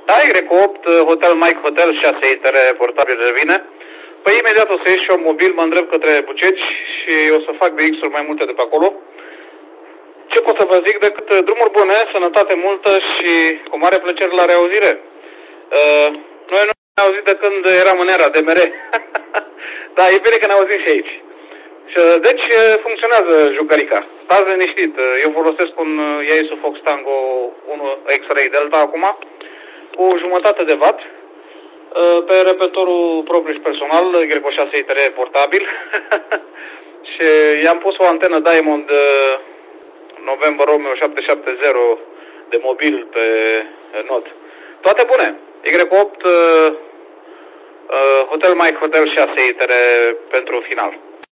Da, Y8, Hotel Mike Hotel, 6 itere portabil revine. Păi imediat o să ieși și eu mobil, mă îndrept către Buceci și o să fac BX-uri mai multe de pe acolo. Ce pot să vă zic decât drumuri bune, sănătate multă și cu mare plăcere la reauzire. Noi nu ne-am auzit de când eram în era DMR. Da, e bine că ne auzim și aici. Deci funcționează jucărica. Stați liniștit. Eu folosesc un Yaesu Fox Tango 1 X-Ray Delta acum cu jumătate de watt pe repetorul propriu și personal Y6 ITR portabil și i-am pus o antenă Diamond November Romeo 770 de mobil pe not. Toate bune. Y8 Hotel Mike Hotel 6 ITR pentru final.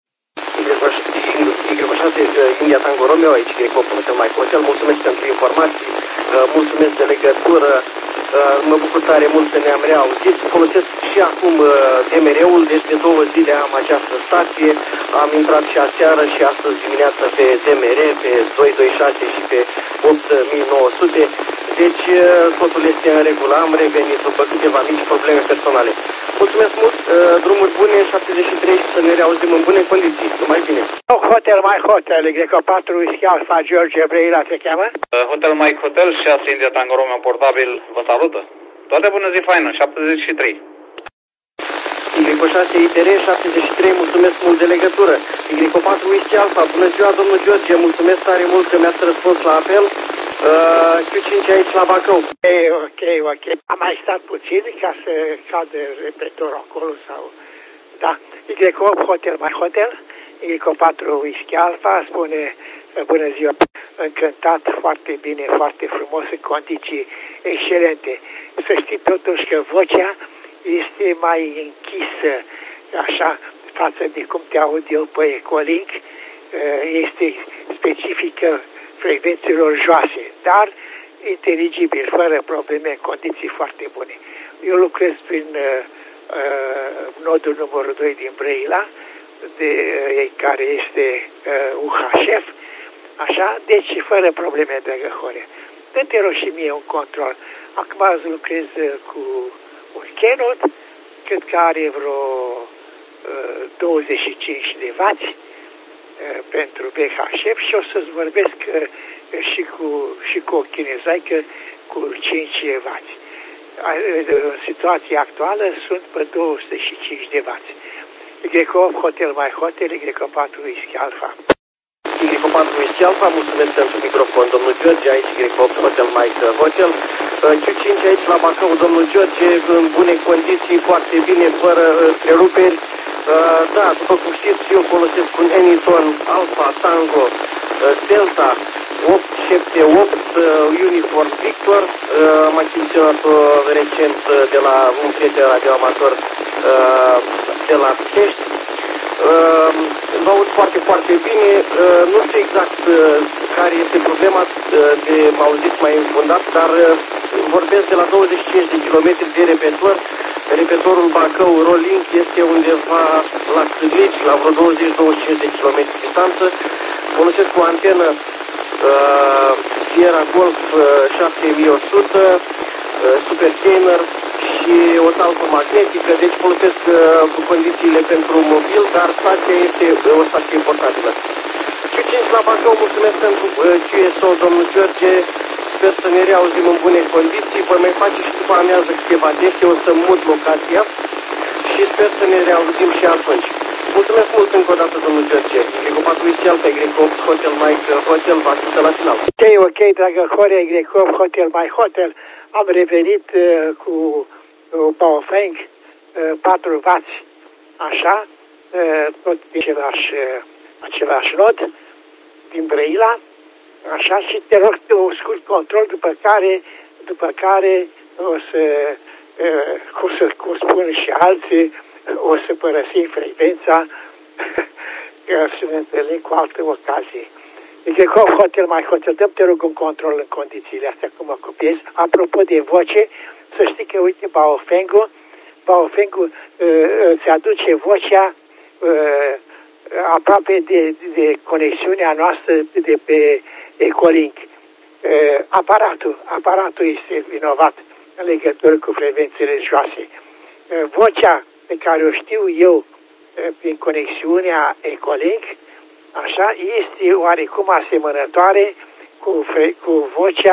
Y6 India Tango Romeo, aici Y8 Hotel Mike Hotel, mulțumesc pentru informații, mulțumesc de legătură, mă bucur tare mult să ne-am reauzit. Folosesc și acum DMR-ul, deci de 2 zile am această stație, am intrat și aseară și astăzi dimineață pe DMR, pe 226 și pe 8900, deci totul este în regulă, am revenit după câteva mici probleme personale. Mulțumesc mult, drumuri bune, 73 și să ne reauzim în bune condiții, numai bine. Hotel Mike Hotel, Y4 Whisky Alpha George Brăila se cheamă? Hotel Mike Hotel, 6 India Tango Romeo portabil, vă salută. Toate bună zi faină, 73. Y6 ITR 73, mulțumesc mult de legătură. Y4 Whisky Alpha, bună ziua domnul George, mulțumesc tare mult că mi-ați răspuns la apel. Q5 aici la Bacău. Ok. Am mai stat puțin ca să cadă repetorul acolo sau... Da, Y8 Hotel Mike Hotel, Y4 Whisky Alpha, spune bună ziua, încântat, foarte bine, foarte frumos, în condiții excelente. Să știi totuși că vocea este mai închisă, așa, față de cum te aud eu pe Ecolink, este specifică frecvențelor joase, dar inteligibil, fără probleme, în condiții foarte bune. Eu lucrez prin nodul numărul 2 din Brăila, care este UHF, așa, deci fără probleme, dragă Horea. Dă-te rog și mie un control. Acum lucrez cu un Canon, cred că are vreo 25 de wați pentru BHF și o să-ți vorbesc și cu o chinezaică cu 5 wați. În situația actuală sunt pe 205 de wați. Y8 Hotel Mike Hotel, Y4 Whisky Alpha. Y4 Whisky Alpha, mulțumesc pentru microfon, domnul George, aici Y8 Hotel Mike Hotel. Q5 aici la Bacău, domnul George, în bune condiții, foarte bine, fără întreruperi. Da, după cum știți, eu folosesc un Anyton Alpha Tango Delta 878 Uniform Victor. Am achiziționat-o recent de la un prieten radioamator de la Pitești. Vă aud foarte, foarte bine. Nu știu exact care este problema de m-auzit mai înfundat, dar vorbesc de la 25 de km de repetor. Repetorul Bacău Rolling este undeva la Cârlici, la vreo 20-25 de km distanță. Folosesc o antenă Sierra Golf 7100, Super Gamer și o talpă magnetică, deci folosesc condițiile pentru mobil, dar stația este o stație portabilă. Q5 la Bacău, mulțumesc pentru QSO, domnul George, sper să ne reauzim în bune condiții, voi mai face și după amiază câteva teste, o să mut locația și sper să ne reauzim și atunci. Mulțumesc mult încă o dată, domnul George. Y4 Whisky Alpha, Y8 Hotel Mike Hotel, vă ascultă la final. Ok, dragă Horea, Y8 Hotel Mike Hotel, am revenit cu Baofeng, 4 wați, așa, tot din același nod, din Brăila, așa, și te rog un scurt control, după care o să, cum spun și alții, o să părăsim frecvența să ne întâlnim cu altă ocazie. Y8 Hotel Mike Hotel, dă-te rog un control în condițiile astea, cum mă copiezi. Apropo de voce, să știi că, uite, Baofeng îți aduce vocea aproape de conexiunea noastră de pe Ecolink. Aparatul este vinovat. în legătură cu frecvențe religioase. Vocea pe care o știu eu prin conexiunea Ecolink, așa, este oarecum asemănătoare cu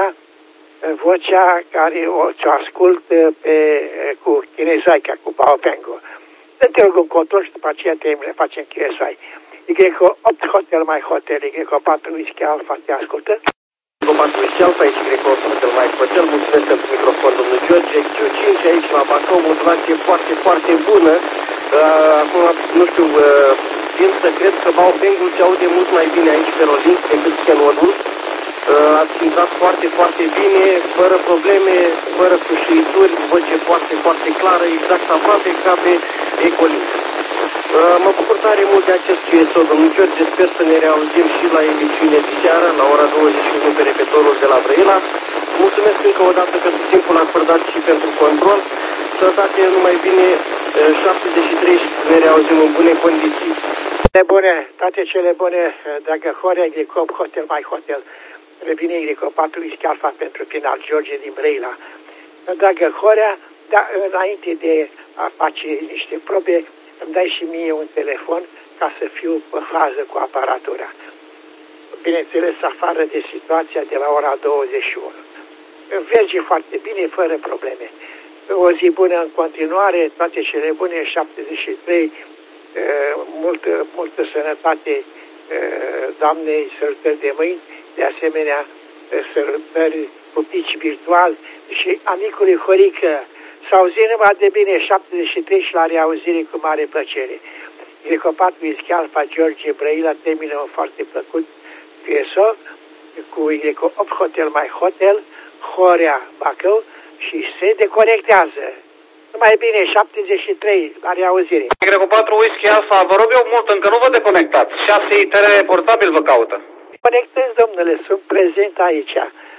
vocea care o ascult cu chinezoica, cu Baopengo. Să-te rog un control și după aceea facem QSI. Y8 Hotel My Hotel, Y4 Whisky Alpha, te ascultă? Y4 Whisky Alpha, Y8 Hotel My Hotel, mulțumesc pentru microfon, domnul George. Q5 aici la Bacău, modulație foarte, foarte bună. Acum, nu știu, tind să cred că Baopengul se aude mult mai bine aici pe Rolink decât Kenodul. Ați intrat foarte, foarte bine, fără probleme, fără cușuituri, voce foarte, foarte clară, exact aproape ca pe Ecolink. Mă bucur tare mult de acest QSO, domnul George, sper să ne reauzim și la emisiune de seară, la ora 21 pe repetorul de la Brăila. Mulțumesc încă o dată pentru timpul acordat și pentru control. Sănătate numai bine, 73 și ne reauzim în bune condiții. Bune, toate cele bune, dragă Horea, Y8 Hotel My Hotel. Revine Y4 Whisky Alpha pentru final, George din Brăila. Dragă Horea, înainte de a face niște probe, îmi dai și mie un telefon ca să fiu pe fază cu aparatura. Bineînțeles, afară de situația de la ora 21. Merge foarte bine, fără probleme. O zi bună în continuare, toate cele bune, 73, multă sănătate, Doamnei, sărutări de mâini, de asemenea sărutări cu pici virtual și amicului Horică. Să auzim numai de bine, 73 și la reauzire cu mare plăcere. Y4 Whisky Alpha, George Brăila, termină un foarte plăcut QSO cu Y8 Hotel My Hotel, Horea Bacău și se deconectează. Numai bine, 73, la reauzire. Y4 Whisky Alpha, vă rog eu mult, încă nu vă deconectați. 6 ITR portabil vă caută. Conectez, domnule, sunt prezent aici.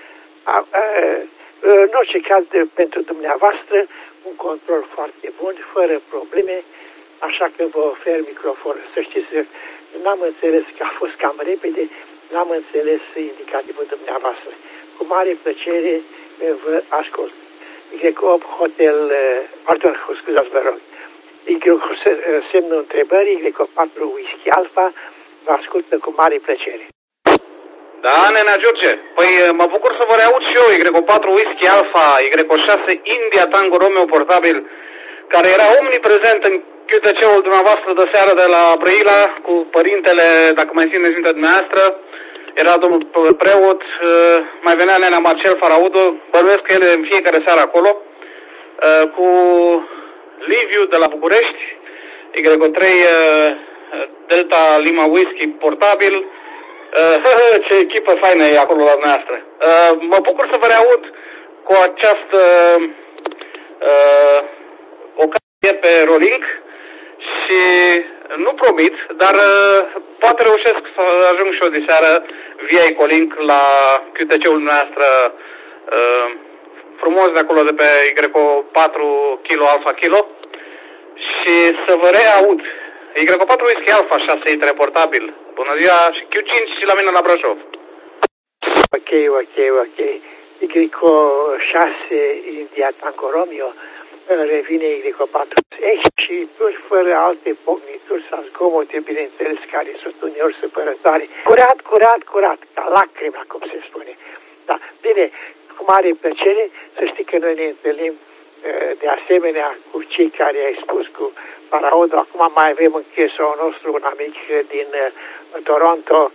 În orice caz, pentru dumneavoastră, un control foarte bun, fără probleme, așa că vă ofer microfonul. Să știți, n-am înțeles că a fost cam repede, n-am înțeles indicativul dumneavoastră. Cu mare plăcere vă ascult. Y8 Hotel, pardon, scuzați, vă rog. Semnul întrebării, Y4 Whisky Alpha, vă ascultă cu mare plăcere. Da, nenea George, păi mă bucur să vă reaud și eu, Y4 Whisky Alpha, Y6 India Tango Romeo portabil, care era omniprezent în QTC-ul dumneavoastră de seară de la Brăila, cu părintele, dacă mai țineți minte dumneavoastră, era domnul preot, mai venea nenea Marcel Faraudo, bănuiesc că el în fiecare seară acolo, cu Liviu de la București, Y3 Delta Lima Whisky portabil. Ce echipă faină e acolo la dumneavoastră. Mă bucur să vă reaud cu această ocazie pe Rolink și nu promit, dar poate reușesc să ajung și eu de seară via Ecolink la QTC-ul dumneavoastră frumos de acolo de pe Y4 Kilo Alpha Kilo și să vă reaud. Y4 Whisky Alpha 6 ITR portabil. Bună ziua și Q5 și la mine la Brașov. Ok. Y6 India Tango Romeo revine Y4 și fără alte pocnituri sau zgomote, bineînțeles, care sunt uneori supărătoare. Curat, ca lacrima, cum se spune. Da, bine, cu mare plăcere, să știi că noi ne întâlnim de asemenea cu cei care ai spus, cu Faraudo. Acum mai avem în QSO nostru un amic din Toronto,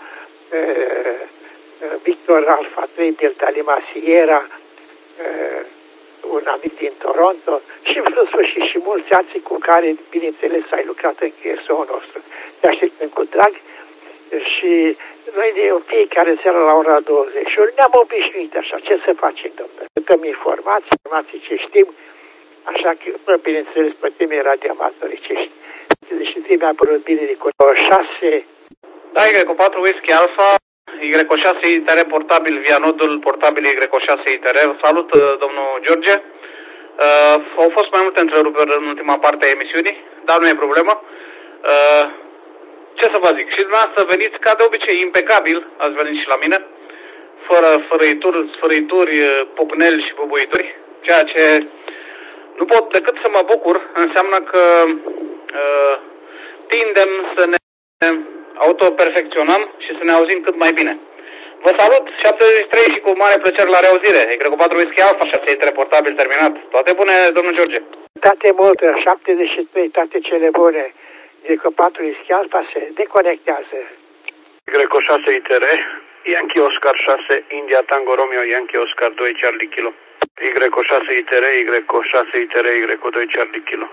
Victor Alpha 3 Delta Lima Sierra, un amic din Toronto și în sfârșit și mulți alții cu care, bineînțeles, ai lucrat în QSO nostru. Te așteptăm cu drag și noi de fiecare seară la ora 21 ne-am obișnuit așa. Ce să facem, domnule? Dăm informații ce știm, așa că, bineînțeles, pe teme radioamatoricești. Și mi-a părut bine de 6. Da, Y4 Whisky Alpha, Y6 ITR portabil via nodul portabil Y6 ITR. Salut, domnul George. Au fost mai multe întreruperi în ultima parte a emisiunii, dar nu e problemă. Ce să vă zic, și dumneavoastră veniți ca de obicei, impecabil, ați venit și la mine, fără sfărăituri, pocneli și bubuituri. ceea ce nu pot decât să mă bucur. Înseamnă că tindem să ne autoperfecționăm și să ne auzim cât mai bine. Vă salut, 73 și cu mare plăcere la reauzire. Egreco 4 Whisky Alpha, 6 reportabil terminat. Toate bune, domnul George. Toate multe, 73, toate cele bune. Egreco 4 Whisky Alpha se deconectează. Egreco 6 ITR, Yankee Oscar 6, India Tango Romeo, Yankee Oscar 2, Charlie Kilo. Egreco 6 ITR, Egreco 6 ITR, Egreco 2, Charlie Kilo.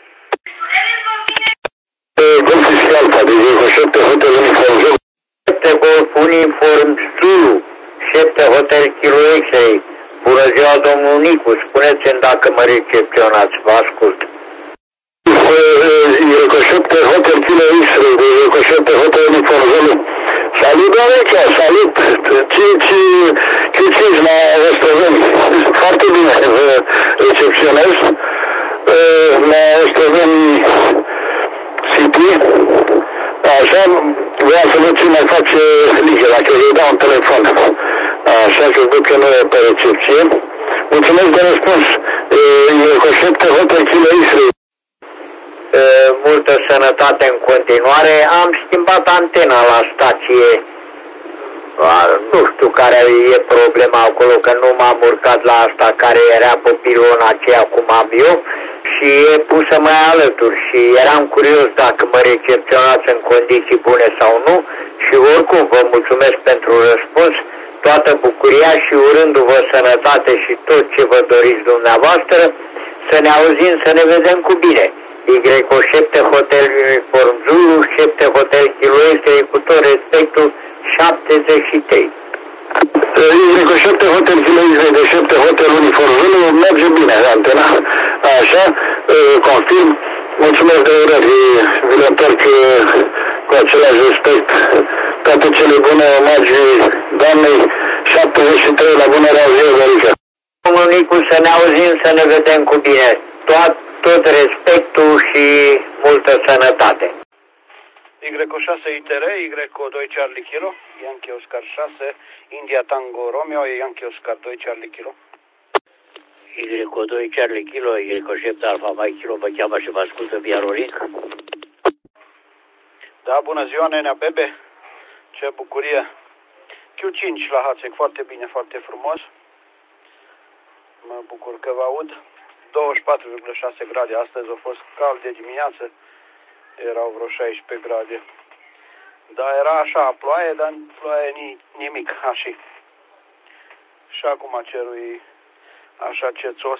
Golf Whisky Alpha, de Egreco 7 Hotel Uniform Zulu. 7 Golf Uniform Zulu, 7 Hotel Kilo X-Ray. Bună ziua, domnul Nicu, spuneți-mi dacă mă recepționați, vă ascult. Egreco 7 Hotel Kilo X-Ray, de Egreco 7 Hotel Uniform Zulu. Salut, Doamneca, salut! Ce la Ostrăveni? Foarte bine vă recepționez. La Ostrăveni City. Așa, vreau să văd ce mai face Ligă, dacă îi dau un telefon. Așa că văd că nu e pe recepție. Mulțumesc de răspuns. Egreco 7 Hotel Kilo X-Ray. Multă sănătate în continuare. Am schimbat antena la stație. Nu știu care e problema acolo, că nu m-am urcat la asta care era pe pilona aceea cum am eu și e pusă mai alături și eram curios dacă mă recepționați în condiții bune sau nu și oricum vă mulțumesc pentru răspuns, toată bucuria și urându-vă sănătate și tot ce vă doriți dumneavoastră, să ne auzim, să ne vedem cu bine. Egreco 7 Hotel Uniform Zulu, 7 Hotel Kilo X-Ray, cu tot respectul, 73. Egreco 7 Hotel Kilo X-Ray, de 7 Hotel Uniform Zulu, merge bine antena, așa, confirm. Mulțumesc de urări, vi le întorc cu același respect. Toate cele bune omagii doamnei, 73 la bună reauzire, Verica. Domnul Nicu, să ne auzim, să ne vedem cu bine. Tot respectul și multă sănătate. Egreco 6 ITR, Egreco 2 Charlie Kilo, Yankee Oscar 6, India Tango Romeo, Yankee Oscar 2 Charlie Kilo. Egreco 2 Charlie Kilo, Egreco 7 Alpha Mike Kilo, vă cheamă și vă ascultă Viaroric. Da, bună ziua, nenea Bebe. Ce bucurie. Q5 la Hațec, foarte bine, foarte frumos. Mă bucur că vă aud. 24,6 grade. Astăzi a fost cald de dimineață. Erau vreo 16 grade. Dar era așa, ploaie, dar ploaie nimic, așa. Și acum cerul e așa cețos.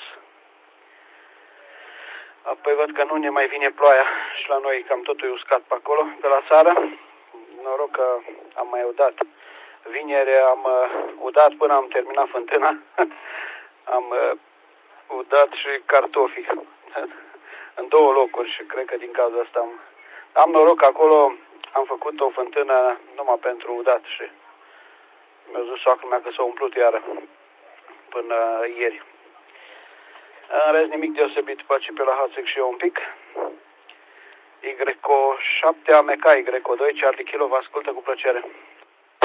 Apoi văd că nu ne mai vine ploaia și la noi cam totul e uscat pe acolo, pe la țară. Noroc că am mai udat. Vineri am udat până am terminat fântâna. Am udat și cartofi în două locuri și cred că din cauza asta am noroc că acolo am făcut o fântână numai pentru udat și mi-a zis soacră mea că s-a umplut iară până ieri. În rest nimic deosebit, paci pe la Hațec și eu un pic. Egreco 7 AMK, Egreco 2 Charlie Kilo, vă ascultă cu plăcere.